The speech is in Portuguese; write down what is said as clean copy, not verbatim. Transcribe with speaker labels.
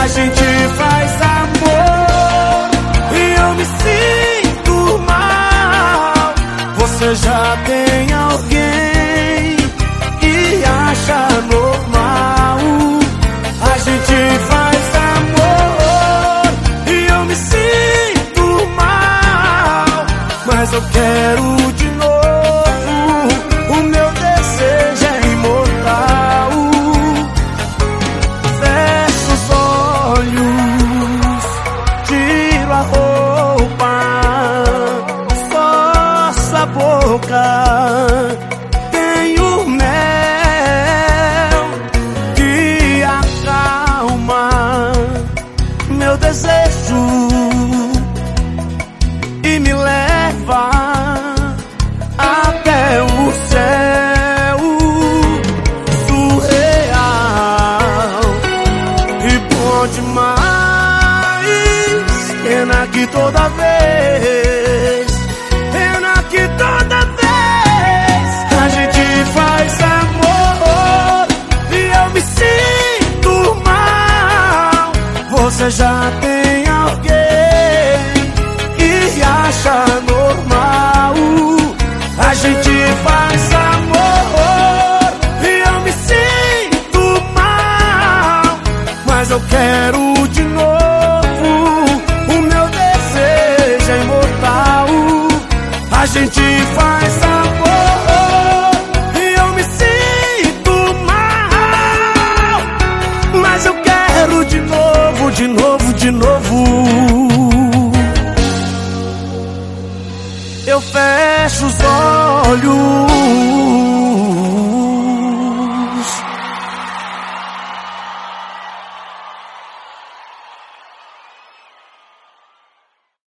Speaker 1: A gente faz amor e eu me sinto mal. Você já tem alguém e acha normal. A gente faz amor e eu me sinto mal, mas eu quero de novo. O meu desejo é imortal. Fecho os olhos, tiro a roupa, só a boca. Tenho mel que acalma meu desejo e me leva até o céu surreal. E bom demais, pena que toda vez, pena que toda vez a gente faz amor e eu me sinto mal. Você já tem alguém e acha normal. A gente faz amor e eu me sinto mal, mas eu quero de novo. O meu desejo é imortal. A gente faz amor e eu me sinto mal, mas eu quero de novo, de novo, de novo. Eu fecho os olhos,